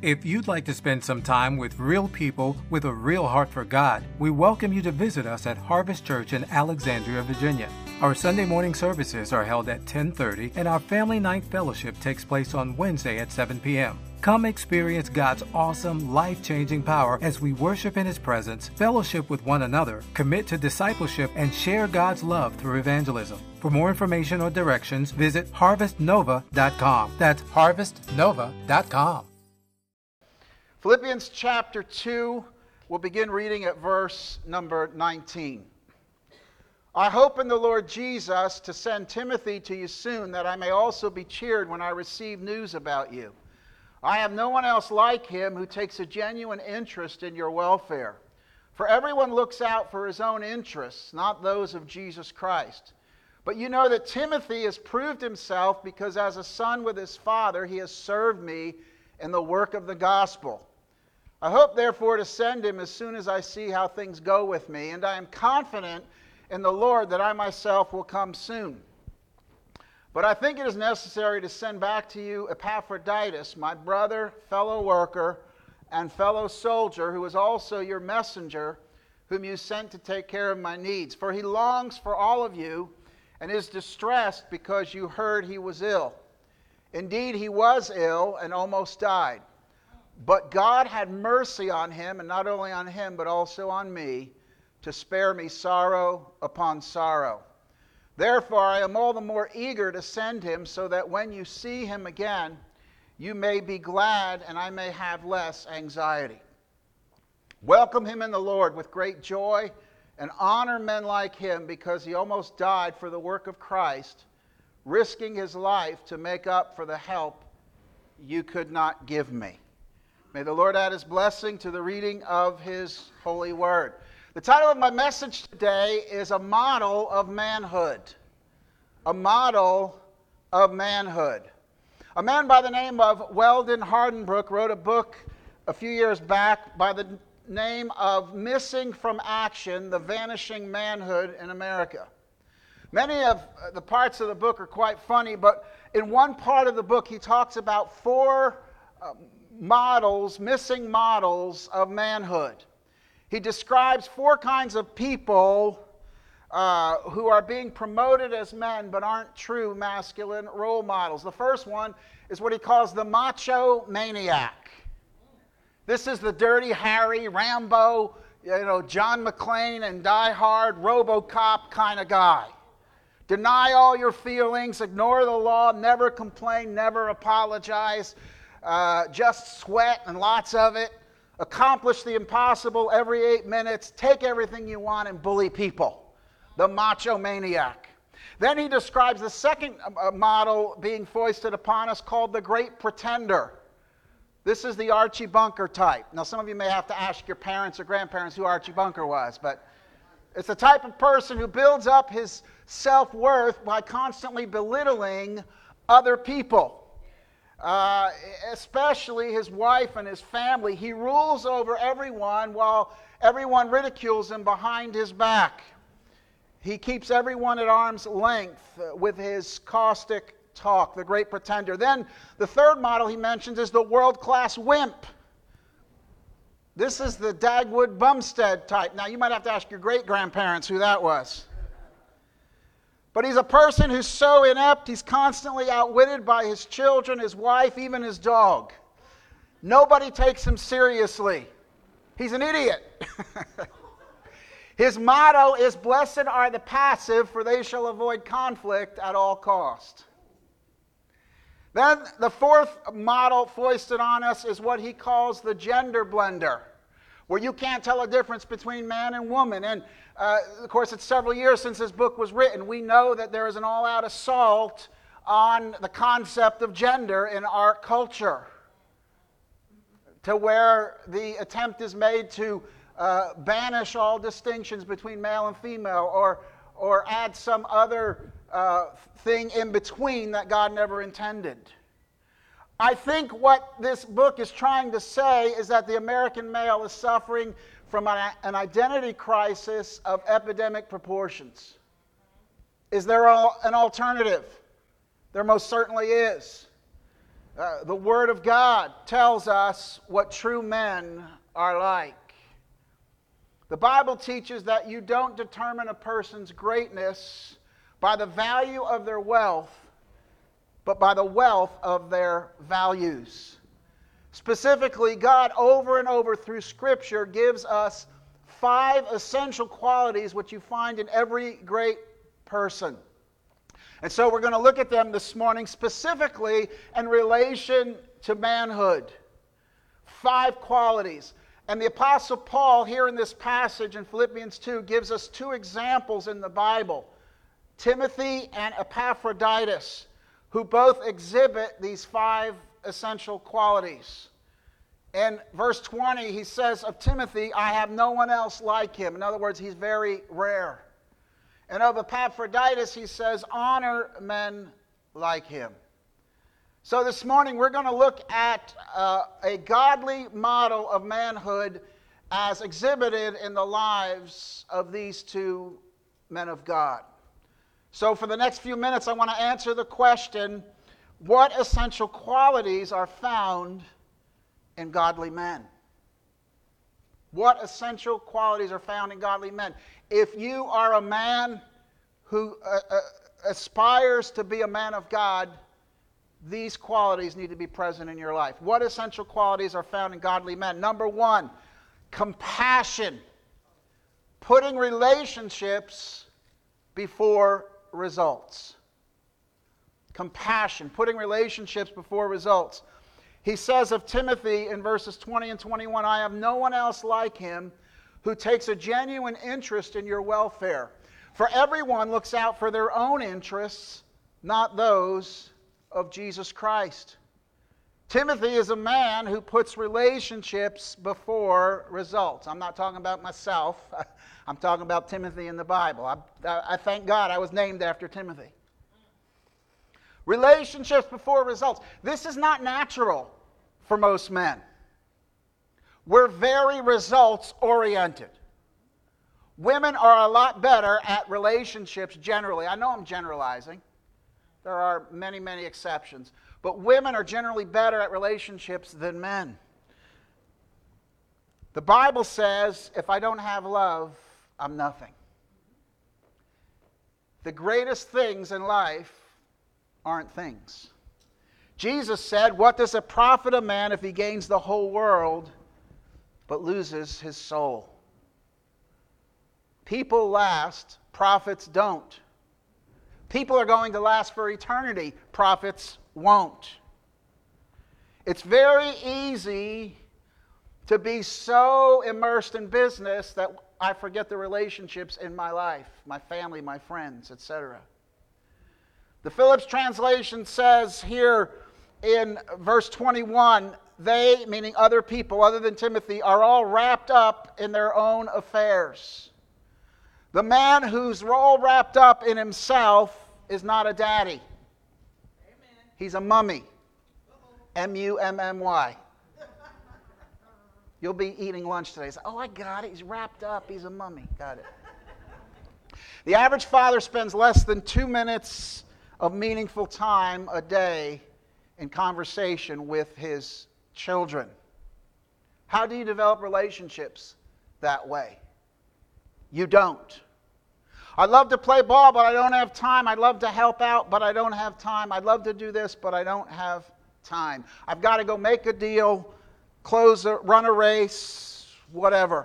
If you'd like to spend some time with real people with a real heart for God, we welcome you to visit us at Harvest Church in Alexandria, Virginia. Our Sunday morning services are held at 10:30, and our Family Night Fellowship takes place on Wednesday at 7 p.m. Come experience God's awesome, life-changing power as we worship in His presence, fellowship with one another, commit to discipleship, and share God's love through evangelism. For more information or directions, visit harvestnova.com. That's harvestnova.com. Philippians chapter 2, we'll begin reading at verse number 19. I hope in the Lord Jesus to send Timothy to you soon, that I may also be cheered when I receive news about you. I have no one else like him who takes a genuine interest in your welfare. For everyone looks out for his own interests, not those of Jesus Christ. But you know that Timothy has proved himself, because as a son with his father, he has served me in the work of the gospel. I hope, therefore, to send him as soon as I see how things go with me, and I am confident in the Lord that I myself will come soon. But I think it is necessary to send back to you Epaphroditus, my brother, fellow worker, and fellow soldier, who is also your messenger, whom you sent to take care of my needs. For he longs for all of you, and is distressed because you heard he was ill. Indeed, he was ill and almost died. But God had mercy on him, and not only on him, but also on me, to spare me sorrow upon sorrow. Therefore, I am all the more eager to send him, so that when you see him again, you may be glad, and I may have less anxiety. Welcome him in the Lord with great joy, and honor men like him, because he almost died for the work of Christ, risking his life to make up for the help you could not give me. May the Lord add his blessing to the reading of his holy word. The title of my message today is A Model of Manhood. A Model of Manhood. A man by the name of Weldon Hardenbrook wrote a book a few years back by the name of Missing from Action, The Vanishing Manhood in America. Many of the parts of the book are quite funny, but in one part of the book he talks about four missing models of manhood. He describes four kinds of people who are being promoted as men but aren't true masculine role models. The first one is what he calls the macho maniac. This is the Dirty Harry, Rambo, John McClane and Die Hard, RoboCop kind of guy. Deny all your feelings, ignore the law, never complain, never apologize, just sweat and lots of it. Accomplish the impossible every 8 minutes. Take everything you want and bully people. The macho maniac. Then he describes the second model being foisted upon us, called the great pretender. This is the Archie Bunker type. Now, some of you may have to ask your parents or grandparents who Archie Bunker was, but it's the type of person who builds up his self-worth by constantly belittling other people. Especially his wife and his family. He rules over everyone while everyone ridicules him behind his back. He keeps everyone at arm's length with his caustic talk, the great pretender. Then the third model he mentions is the world-class wimp. This is the Dagwood Bumstead type. Now, you might have to ask your great-grandparents who that was. But he's a person who's so inept, he's constantly outwitted by his children, his wife, even his dog. Nobody takes him seriously. He's an idiot. His motto is, "Blessed are the passive, for they shall avoid conflict at all cost." Then the fourth model foisted on us is what he calls the gender blender, where you can't tell a difference between man and woman. And of course, it's several years since this book was written. We know that there is an all-out assault on the concept of gender in our culture, to where the attempt is made to banish all distinctions between male and female, or add some other thing in between that God never intended. I think what this book is trying to say is that the American male is suffering from an identity crisis of epidemic proportions. Is there an alternative? There most certainly is. The Word of God tells us what true men are like. The Bible teaches that you don't determine a person's greatness by the value of their wealth, but by the wealth of their values. Specifically, God over and over through Scripture gives us 5 essential qualities which you find in every great person. And so we're going to look at them this morning specifically in relation to manhood. 5 qualities. And the Apostle Paul here in this passage in Philippians 2 gives us 2 examples in the Bible. Timothy and Epaphroditus, who both exhibit these 5 essential qualities. In verse 20, he says of Timothy, I have no one else like him. In other words, he's very rare. And of Epaphroditus, he says, honor men like him. So this morning, we're going to look at a godly model of manhood as exhibited in the lives of these 2 men of God. So for the next few minutes, I want to answer the question, what essential qualities are found in godly men? What essential qualities are found in godly men? If you are a man who aspires to be a man of God, these qualities need to be present in your life. What essential qualities are found in godly men? Number 1, compassion. Putting relationships before results. Compassion. Putting relationships before results. He says of Timothy in verses 20 and 21, I have no one else like him who takes a genuine interest in your welfare. For everyone looks out for their own interests, not those of Jesus Christ. Timothy is a man who puts relationships before results. I'm not talking about myself. I'm talking about Timothy in the Bible. I thank God I was named after Timothy. Relationships before results. This is not natural for most men. We're very results oriented. Women are a lot better at relationships generally. I know I'm generalizing. There are many, many exceptions. But women are generally better at relationships than men. The Bible says, if I don't have love, I'm nothing. The greatest things in life aren't things. Jesus said, what does it profit a man if he gains the whole world but loses his soul? People last, prophets don't. People are going to last for eternity, prophets won't. It's very easy to be so immersed in business that I forget the relationships in my life, my family, my friends, etc. The Phillips translation says here in verse 21, they, meaning other people other than Timothy, are all wrapped up in their own affairs. The man who's all wrapped up in himself is not a daddy. Amen. He's a mummy. M-U-M-M-Y. You'll be eating lunch today. Say, oh, I got it. He's wrapped up. He's a mummy. Got it. The average father spends less than 2 minutes of meaningful time a day in conversation with his children. How do you develop relationships that way? You don't. I'd love to play ball, but I don't have time. I'd love to help out, but I don't have time. I'd love to do this, but I don't have time. I've got to go make a deal, run a race, whatever.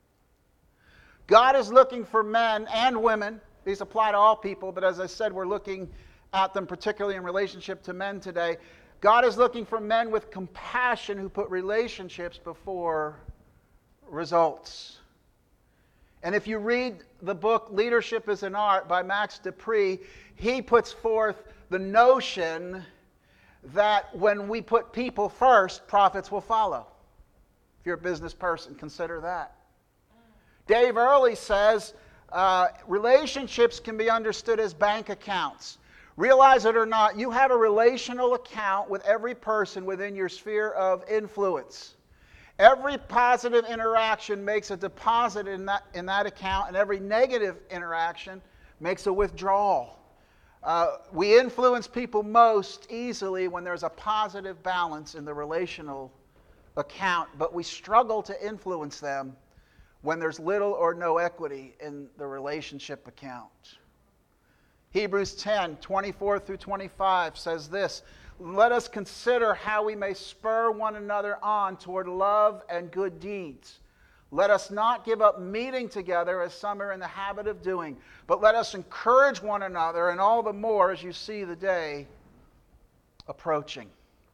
God is looking for men and women. These apply to all people, but as I said, we're looking at them particularly in relationship to men today. God is looking for men with compassion who put relationships before results. And if you read the book Leadership is an Art by Max De Pree, he puts forth the notion that when we put people first, profits will follow. If you're a business person, consider that. Dave Earley says relationships can be understood as bank accounts. Realize it or not, you have a relational account with every person within your sphere of influence. Every positive interaction makes a deposit in that account, and every negative interaction makes a withdrawal. We influence people most easily when there's a positive balance in the relational account, but we struggle to influence them when there's little or no equity in the relationship account. Hebrews 10, 24 through 25 says this, "Let us consider how we may spur one another on toward love and good deeds. Let us not give up meeting together as some are in the habit of doing, but let us encourage one another, and all the more as you see the day approaching."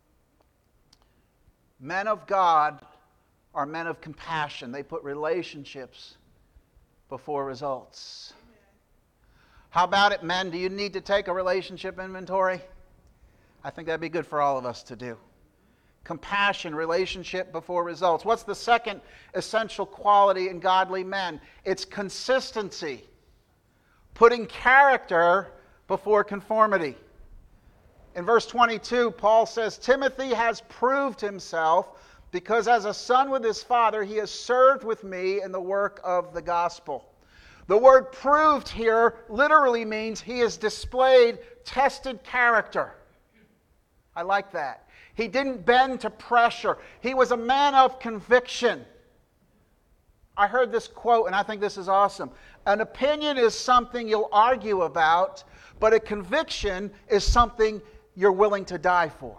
Men of God are men of compassion. They put relationships before results. How about it, men? Do you need to take a relationship inventory? I think that'd be good for all of us to do. Compassion, relationship before results. What's the second essential quality in godly men? It's consistency. Putting character before conformity. In verse 22, Paul says, "Timothy has proved himself because as a son with his father, he has served with me in the work of the gospel." The word proved here literally means he has displayed tested character. I like that. He didn't bend to pressure. He was a man of conviction. I heard this quote, and I think this is awesome. An opinion is something you'll argue about, but a conviction is something you're willing to die for.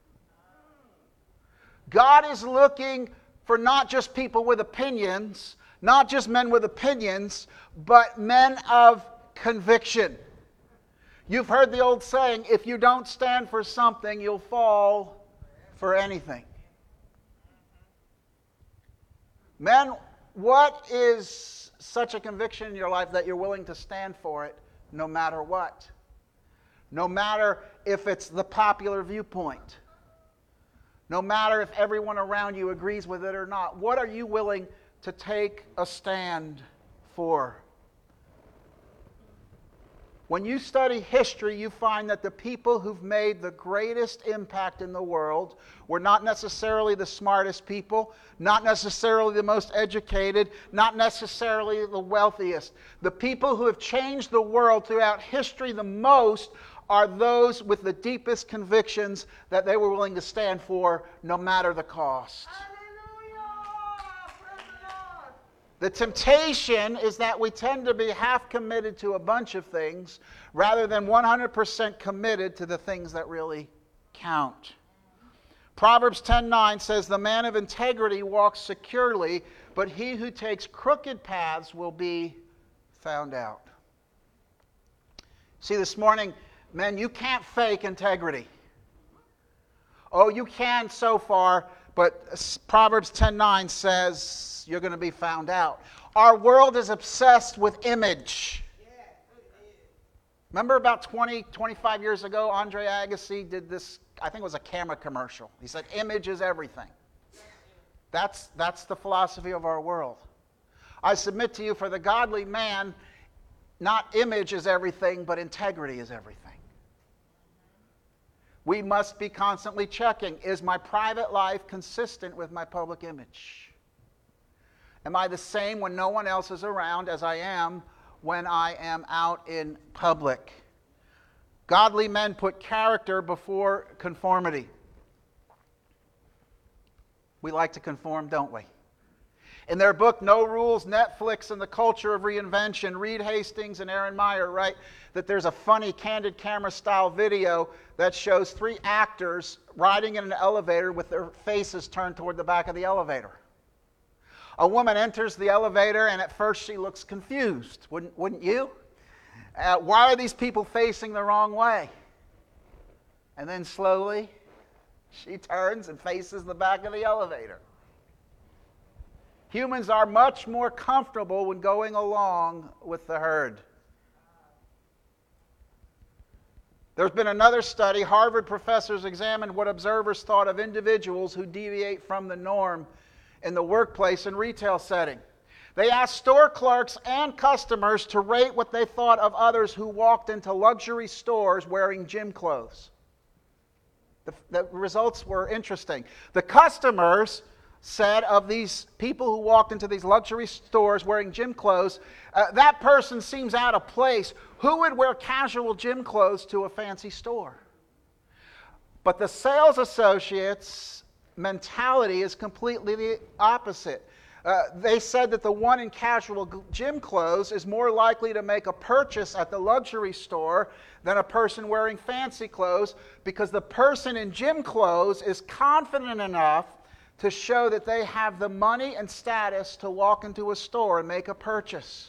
God is looking for not just people with opinions, not just men with opinions, but men of conviction. You've heard the old saying, if you don't stand for something, you'll fall for anything. Men, what is such a conviction in your life that you're willing to stand for it no matter what? No matter if it's the popular viewpoint. No matter if everyone around you agrees with it or not. What are you willing to take a stand for? When you study history, you find that the people who've made the greatest impact in the world were not necessarily the smartest people, not necessarily the most educated, not necessarily the wealthiest. The people who have changed the world throughout history the most are those with the deepest convictions that they were willing to stand for no matter the cost. The temptation is that we tend to be half committed to a bunch of things rather than 100% committed to the things that really count. Proverbs 10:9 says, "The man of integrity walks securely, but he who takes crooked paths will be found out." See, this morning, men, you can't fake integrity. Oh, you can so far, but Proverbs 10:9 says you're going to be found out. Our world is obsessed with image. Remember about 25 years ago, Andre Agassi did this, I think it was a camera commercial. He said, image is everything. That's the philosophy of our world. I submit to you, for the godly man, not image is everything, but integrity is everything. We must be constantly checking, is my private life consistent with my public image? Am I the same when no one else is around as I am when I am out in public? Godly men put character before conformity. We like to conform, don't we? In their book, No Rules, Netflix and the Culture of Reinvention, Reed Hastings and Aaron Meyer write that there's a funny candid camera style video that shows 3 actors riding in an elevator with their faces turned toward the back of the elevator. A woman enters the elevator and at first she looks confused. Wouldn't you? Why are these people facing the wrong way? And then slowly she turns and faces the back of the elevator. Humans are much more comfortable when going along with the herd. There's been another study. Harvard professors examined what observers thought of individuals who deviate from the norm in the workplace and retail setting. They asked store clerks and customers to rate what they thought of others who walked into luxury stores wearing gym clothes. The results were interesting. The customers said of these people who walked into these luxury stores wearing gym clothes, that person seems out of place. Who would wear casual gym clothes to a fancy store? But the sales associates' mentality is completely the opposite. They said that the one in casual gym clothes is more likely to make a purchase at the luxury store than a person wearing fancy clothes, because the person in gym clothes is confident enough to show that they have the money and status to walk into a store and make a purchase.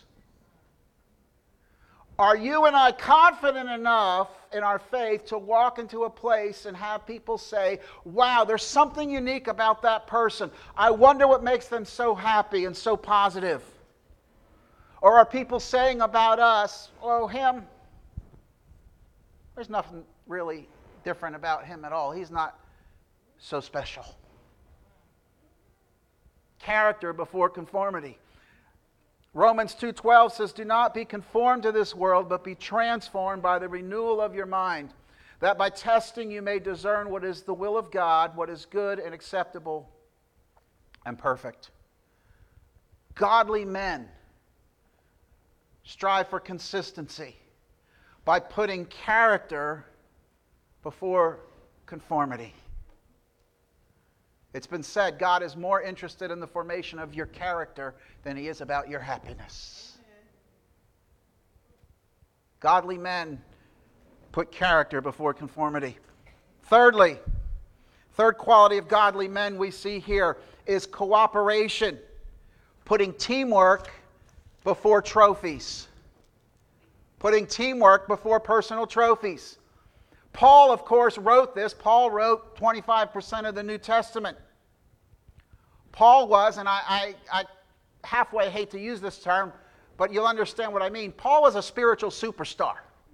Are you and I confident enough in our faith to walk into a place and have people say, wow, there's something unique about that person. I wonder what makes them so happy and so positive? Or are people saying about us, oh, him, there's nothing really different about him at all. He's not so special. Character before conformity. Romans 2:12 says, do not be conformed to this world, but be transformed by the renewal of your mind, that by testing you may discern what is the will of God, what is good and acceptable and perfect. Godly men strive for consistency by putting character before conformity. It's been said, God is more interested in the formation of your character than He is about your happiness. Godly men put character before conformity. Thirdly, third quality of godly men we see here is cooperation, putting teamwork before trophies. Putting teamwork before personal trophies. Paul, of course, wrote this. Paul wrote 25% of the New Testament. Paul was, and I halfway hate to use this term, but you'll understand what I mean. Paul was a spiritual superstar.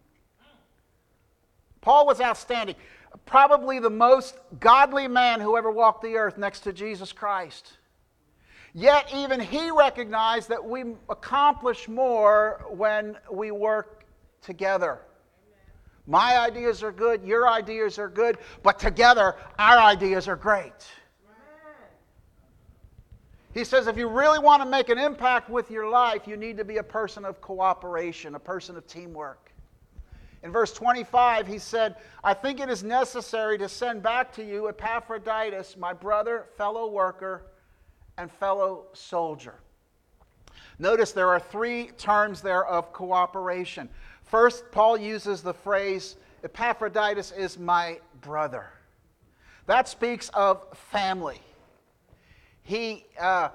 Paul was outstanding. Probably the most godly man who ever walked the earth next to Jesus Christ. Yet even he recognized that we accomplish more when we work together. My ideas are good, your ideas are good, but together our ideas are great. He says if you really want to make an impact with your life, you need to be a person of cooperation, a person of teamwork. In verse 25, he said, I think it is necessary to send back to you Epaphroditus, my brother, fellow worker, and fellow soldier. Notice there are three terms there of cooperation. First, Paul uses the phrase, Epaphroditus is my brother. That speaks of family. He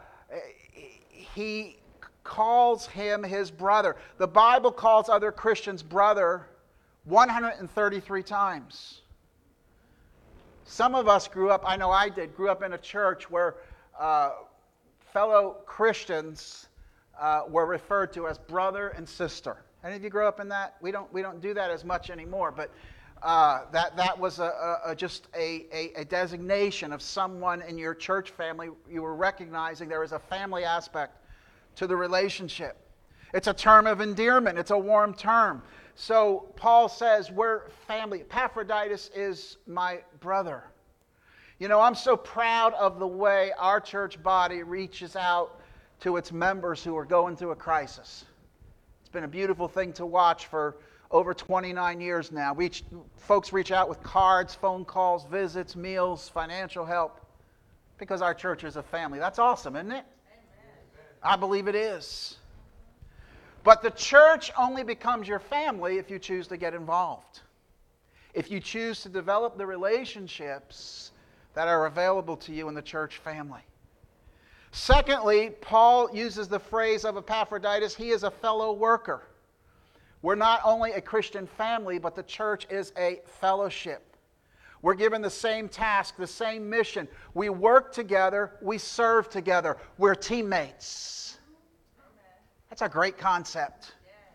calls him his brother. The Bible calls other Christians brother 133 times. Some of us grew up, I know I did, grew up in a church where fellow Christians were referred to as brother and sister. Any of you grew up in that? We don't do that as much anymore, but that was just a designation of someone in your church family. You were recognizing there was a family aspect to the relationship. It's a term of endearment. It's a warm term. So Paul says, we're family. Epaphroditus is my brother. You know, I'm so proud of the way our church body reaches out to its members who are going through a crisis. It's been a beautiful thing to watch for over 29 years now. Folks reach out with cards, phone calls, visits, meals, financial help, because our church is a family. That's awesome, isn't it? Amen. I believe it is. But the church only becomes your family if you choose to get involved. If you choose to develop the relationships that are available to you in the church family. Secondly, Paul uses the phrase of Epaphroditus, he is a fellow worker. We're not only a Christian family, but the church is a fellowship. We're given the same task, the same mission. We work together, we serve together. We're teammates. That's a great concept.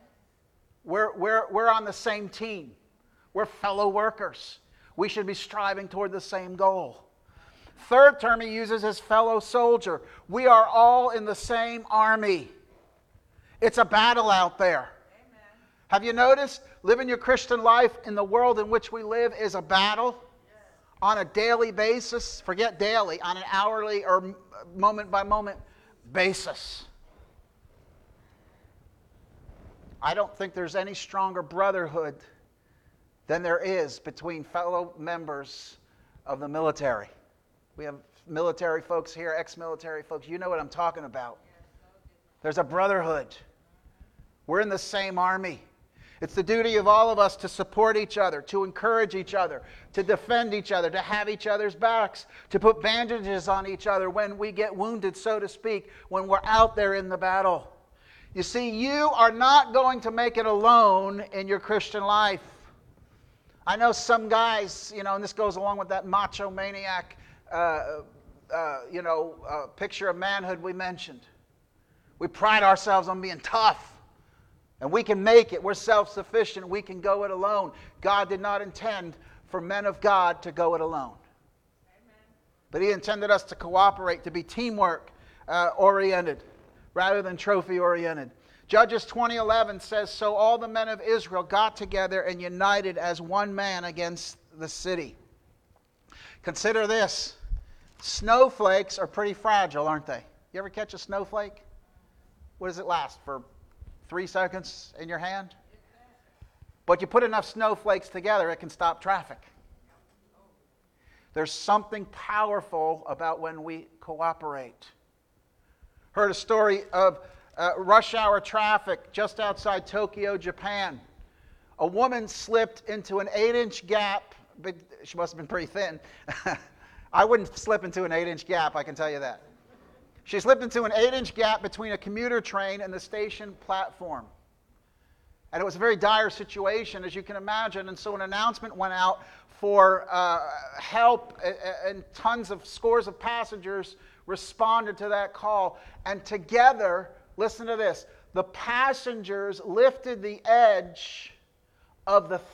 We're on the same team. We're fellow workers. We should be striving toward the same goal. Third term he uses is fellow soldier. We are all in the same army. It's a battle out there. Amen. Have you noticed? Living your Christian life in the world in which we live is a battle. Yes. On a daily basis. Forget daily. On an hourly or moment by moment basis. I don't think there's any stronger brotherhood than there is between fellow members of the military. We have military folks here, ex-military folks. You know what I'm talking about. There's a brotherhood. We're in the same army. It's the duty of all of us to support each other, to encourage each other, to defend each other, to have each other's backs, to put bandages on each other when we get wounded, so to speak, when we're out there in the battle. You see, you are not going to make it alone in your Christian life. I know some guys, and this goes along with that macho maniac, picture of manhood we mentioned. We pride ourselves on being tough. And we can make it. We're self-sufficient. We can go it alone. God did not intend for men of God to go it alone. Amen. But He intended us to cooperate, to be teamwork oriented rather than trophy oriented. Judges 20:11 says, "So all the men of Israel got together and united as one man against the city." Consider this. Snowflakes are pretty fragile, aren't they? You ever catch a snowflake? What does it last for? 3 seconds in your hand? But you put enough snowflakes together, it can stop traffic. There's something powerful about when we cooperate. Heard a story of rush hour traffic just outside Tokyo, Japan. A woman slipped into an 8-inch gap. She must have been pretty thin. I wouldn't slip into an 8-inch gap, I can tell you that. She slipped into an 8-inch gap between a commuter train and the station platform. And it was a very dire situation, as you can imagine. And so an announcement went out for help, and scores of passengers responded to that call. And together, listen to this, the passengers lifted the edge of the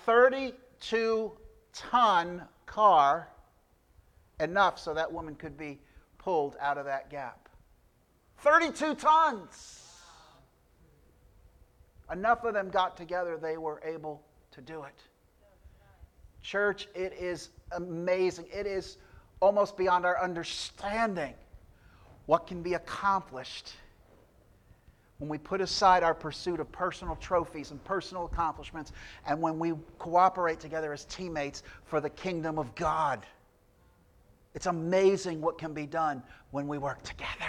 32-ton car enough so that woman could be pulled out of that gap. 32 tons. Enough of them got together, they were able to do it. Church, it is amazing. It is almost beyond our understanding what can be accomplished when we put aside our pursuit of personal trophies and personal accomplishments, and when we cooperate together as teammates for the kingdom of God. It's amazing what can be done when we work together.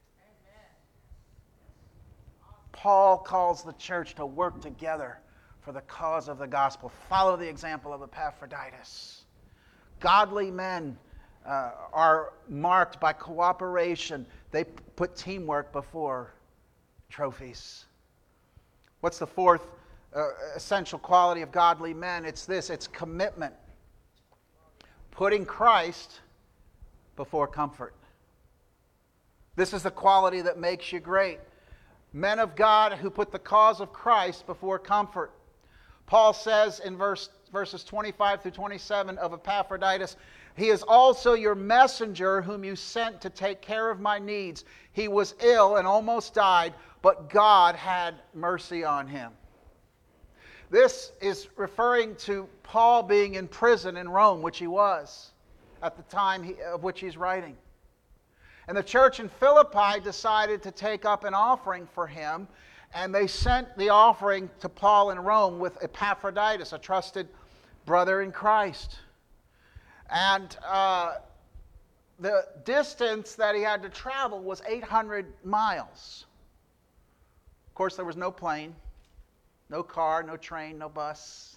Paul calls the church to work together for the cause of the gospel. Follow the example of Epaphroditus. Godly men are marked by cooperation. They put teamwork before trophies. What's the fourth essential quality of godly men? It's this, it's commitment. Putting Christ before comfort. This is the quality that makes you great. Men of God who put the cause of Christ before comfort. Paul says in verses 25 through 27 of Epaphroditus, "He is also your messenger whom you sent to take care of my needs. He was ill and almost died, but God had mercy on him." This is referring to Paul being in prison in Rome, which he was at the time of which he's writing. And the church in Philippi decided to take up an offering for him, and they sent the offering to Paul in Rome with Epaphroditus, a trusted brother in Christ. And the distance that he had to travel was 800 miles. Of course, there was no plane, no car, no train, no bus.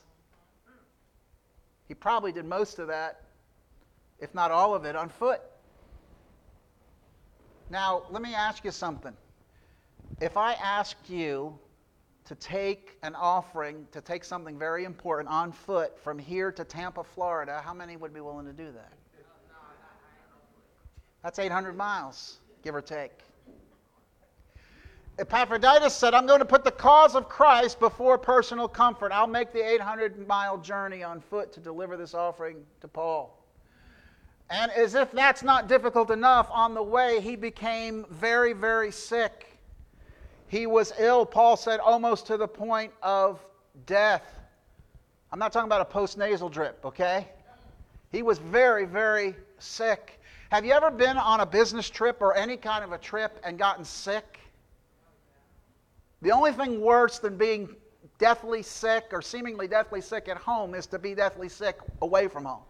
He probably did most of that, if not all of it, on foot. Now, let me ask you something. If I asked you to take an offering, to take something very important on foot from here to Tampa, Florida, how many would be willing to do that? That's 800 miles, give or take. Epaphroditus said, "I'm going to put the cause of Christ before personal comfort. I'll make the 800-mile journey on foot to deliver this offering to Paul." And as if that's not difficult enough, on the way he became very, very sick. He was ill, Paul said, almost to the point of death. I'm not talking about a post-nasal drip, okay? He was very, very sick. Have you ever been on a business trip or any kind of a trip and gotten sick? The only thing worse than being deathly sick or seemingly deathly sick at home is to be deathly sick away from home.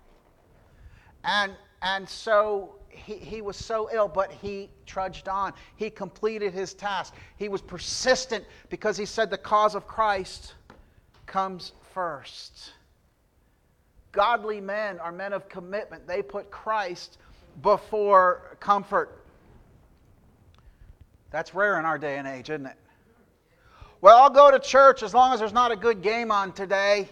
And so he was so ill, but he trudged on. He completed his task. He was persistent because he said the cause of Christ comes first. Godly men are men of commitment. They put Christ before comfort. That's rare in our day and age, isn't it? Well, I'll go to church as long as there's not a good game on today.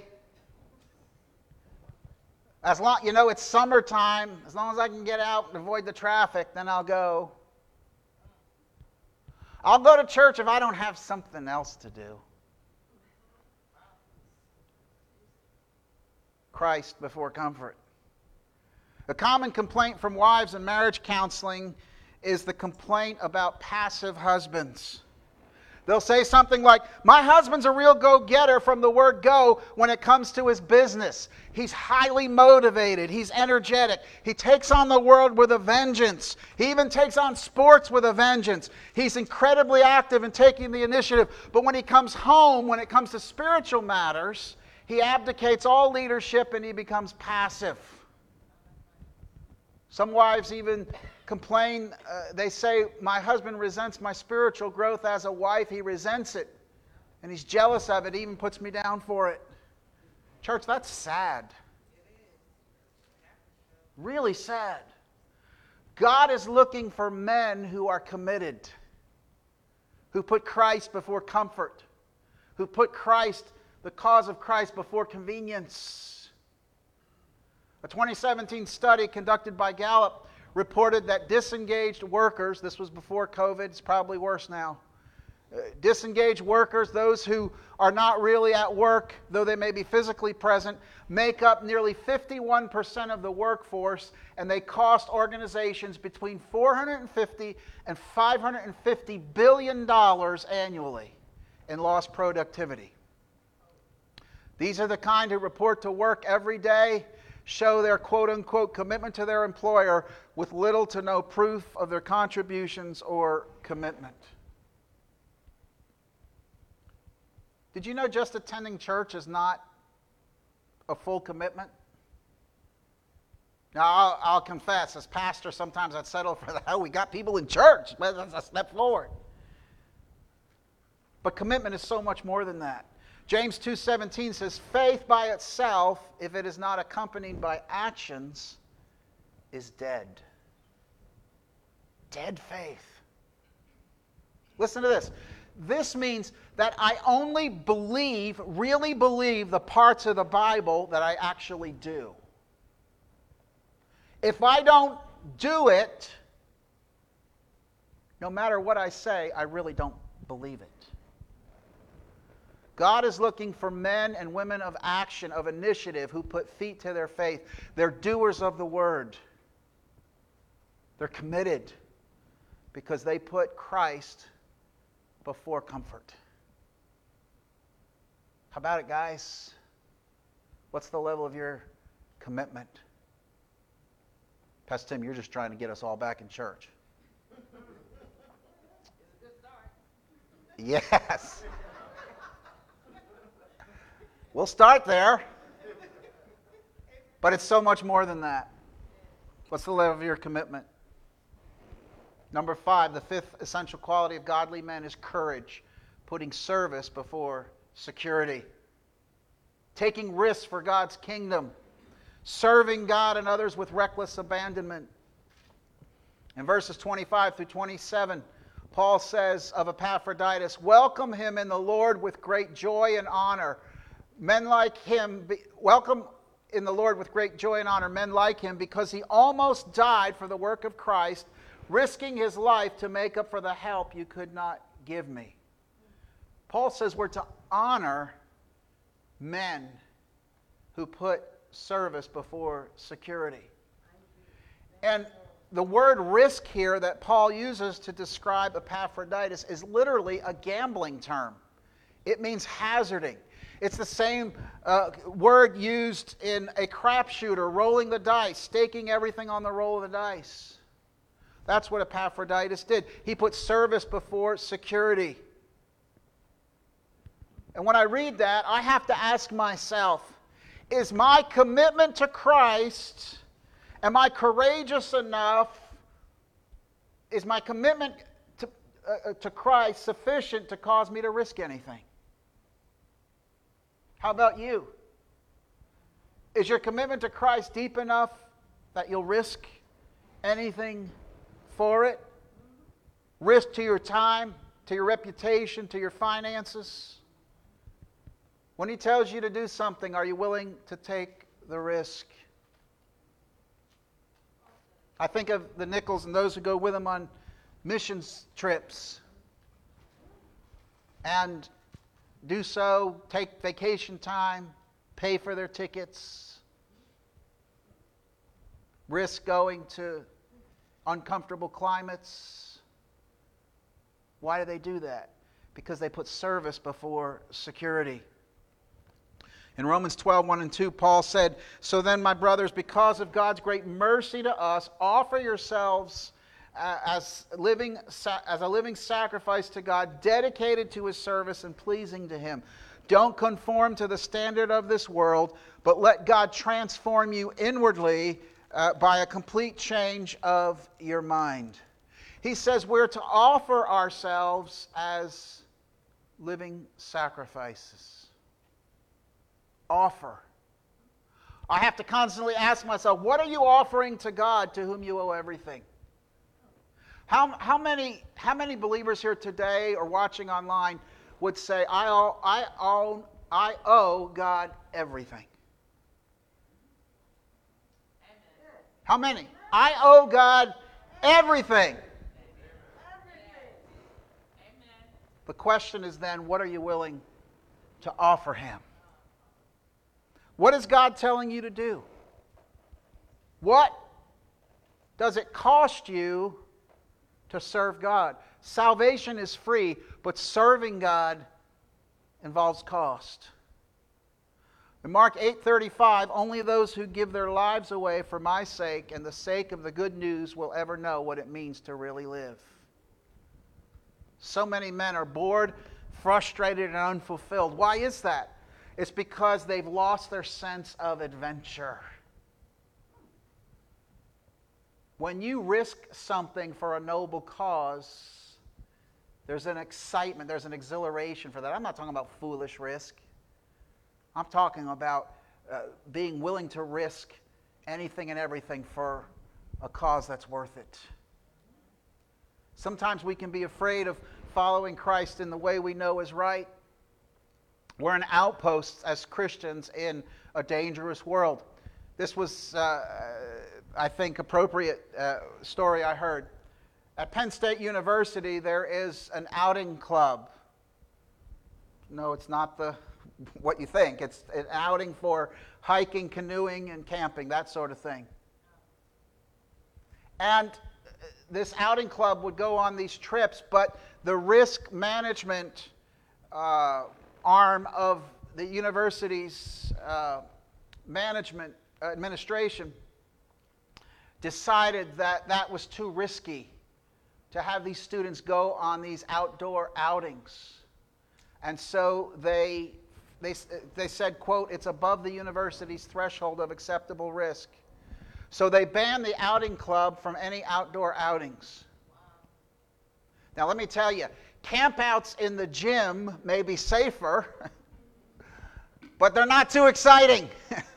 As long, it's summertime. As long as I can get out and avoid the traffic, then I'll go. I'll go to church if I don't have something else to do. Christ before comfort. A common complaint from wives in marriage counseling is the complaint about passive husbands. They'll say something like, my husband's a real go-getter from the word go when it comes to his business. He's highly motivated. He's energetic. He takes on the world with a vengeance. He even takes on sports with a vengeance. He's incredibly active in taking the initiative. But when he comes home, when it comes to spiritual matters, he abdicates all leadership and he becomes passive. Some wives even complain, they say, my husband resents my spiritual growth as a wife. He resents it. And he's jealous of it. He even puts me down for it. Church, that's sad. Really sad. God is looking for men who are committed, who put Christ before comfort, who put Christ, the cause of Christ, before convenience. A 2017 study conducted by Gallup reported that disengaged workers, this was before COVID, it's probably worse now, disengaged workers, those who are not really at work, though they may be physically present, make up nearly 51% of the workforce, and they cost organizations between $450 and $550 billion annually in lost productivity. These are the kind who report to work every day, show their quote-unquote commitment to their employer with little to no proof of their contributions or commitment. Did you know just attending church is not a full commitment? Now, I'll confess, as pastor, sometimes I'd settle for the, we got people in church. That's a step forward. But commitment is so much more than that. James 2:17 says, faith by itself, if it is not accompanied by actions, is dead. Dead faith. Listen to this. This means that I only really believe the parts of the Bible that I actually do. If I don't do it, no matter what I say, I really don't believe it. God is looking for men and women of action, of initiative, who put feet to their faith. They're doers of the word. They're committed because they put Christ before comfort. How about it, guys? What's the level of your commitment? Pastor Tim, you're just trying to get us all back in church. Yes. We'll start there. But it's so much more than that. What's the level of your commitment? Number 5, the 5th essential quality of godly men is courage, putting service before security. Taking risks for God's kingdom, serving God and others with reckless abandonment. In verses 25 through 27, Paul says of Epaphroditus, welcome him in the Lord with great joy and honor. Men like him, welcome in the Lord with great joy and honor, men like him, because he almost died for the work of Christ, risking his life to make up for the help you could not give me. Paul says we're to honor men who put service before security. And the word risk here that Paul uses to describe Epaphroditus is literally a gambling term. It means hazarding. It's the same word used in a crapshoot or rolling the dice, staking everything on the roll of the dice. That's what Epaphroditus did. He put service before security. And when I read that, I have to ask myself, is my commitment to Christ, am I courageous enough, is my commitment to Christ sufficient to cause me to risk anything? How about you? Is your commitment to Christ deep enough that you'll risk anything for it? Risk to your time, to your reputation, to your finances? When He tells you to do something, are you willing to take the risk? I think of the Nichols and those who go with Him on missions trips and do so, take vacation time, pay for their tickets, risk going to uncomfortable climates. Why do they do that? Because they put service before security. In Romans 12:1 and 2, Paul said, "So then, my brothers, because of God's great mercy to us, offer yourselves as a living sacrifice to God, dedicated to His service and pleasing to Him. Don't conform to the standard of this world, but let God transform you inwardly by a complete change of your mind." He says we're to offer ourselves as living sacrifices. Offer. I have to constantly ask myself, what are you offering to God, to whom you owe everything? How many believers here today or watching online would say, I owe God everything? Amen. How many? I owe God everything. The question is then, what are you willing to offer Him? What is God telling you to do? What does it cost you to serve God? Salvation is free, but serving God involves cost. In Mark 8:35, only those who give their lives away for my sake and the sake of the good news will ever know what it means to really live. So many men are bored, frustrated, and unfulfilled. Why is that? It's because they've lost their sense of adventure. When you risk something for a noble cause, there's an excitement, there's an exhilaration for that. I'm not talking about foolish risk. I'm talking about being willing to risk anything and everything for a cause that's worth it. Sometimes we can be afraid of following Christ in the way we know is right. We're an outpost as Christians in a dangerous world. This was, I think, appropriate story I heard. At Penn State University, there is an outing club. No, it's not what you think. It's an outing for hiking, canoeing, and camping, that sort of thing. And this outing club would go on these trips, but the risk management arm of the university's administration decided that that was too risky to have these students go on these outdoor outings. And so they said, quote, "It's above the university's threshold of acceptable risk." So they banned the outing club from any outdoor outings. Now let me tell you, campouts in the gym may be safer, but they're not too exciting.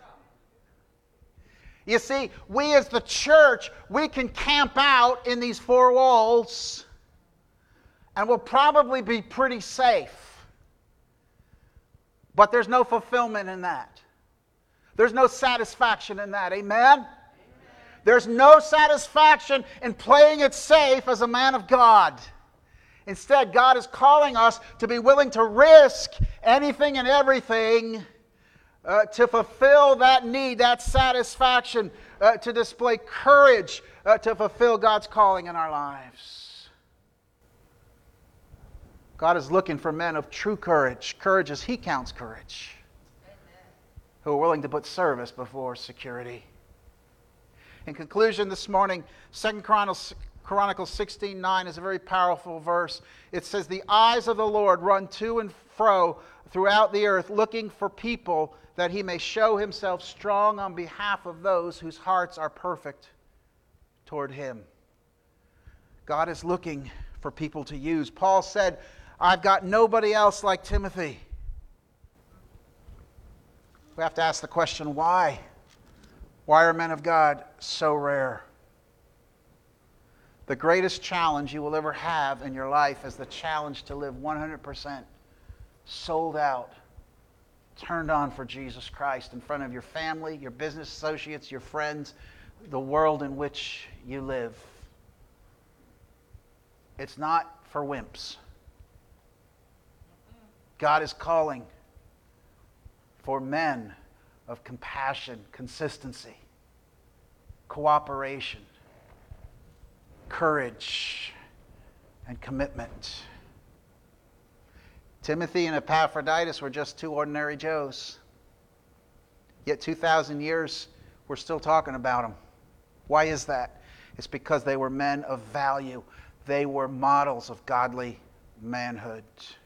You see, we as the church, we can camp out in these four walls and we'll probably be pretty safe. But there's no fulfillment in that. There's no satisfaction in that. Amen? There's no satisfaction in playing it safe as a man of God. Instead, God is calling us to be willing to risk anything and everything to fulfill that need, that satisfaction, to display courage to fulfill God's calling in our lives. God is looking for men of true courage, courage as He counts courage, who are willing to put service before security. In conclusion this morning, 2 Chronicles Chronicles 16:9 is a very powerful verse. It says, "The eyes of the Lord run to and fro throughout the earth, looking for people that he may show himself strong on behalf of those whose hearts are perfect toward him." God is looking for people to use. Paul said, "I've got nobody else like Timothy." We have to ask the question, why? Why are men of God so rare? The greatest challenge you will ever have in your life is the challenge to live 100% sold out, turned on for Jesus Christ in front of your family, your business associates, your friends, the world in which you live. It's not for wimps. God is calling for men of compassion, consistency, cooperation, courage, and commitment. Timothy and Epaphroditus were just two ordinary Joes. Yet 2,000 years, we're still talking about them. Why is that? It's because they were men of value. They were models of godly manhood.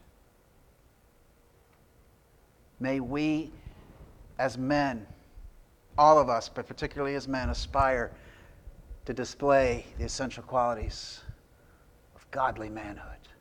May we, as men, all of us, but particularly as men, aspire to display the essential qualities of godly manhood.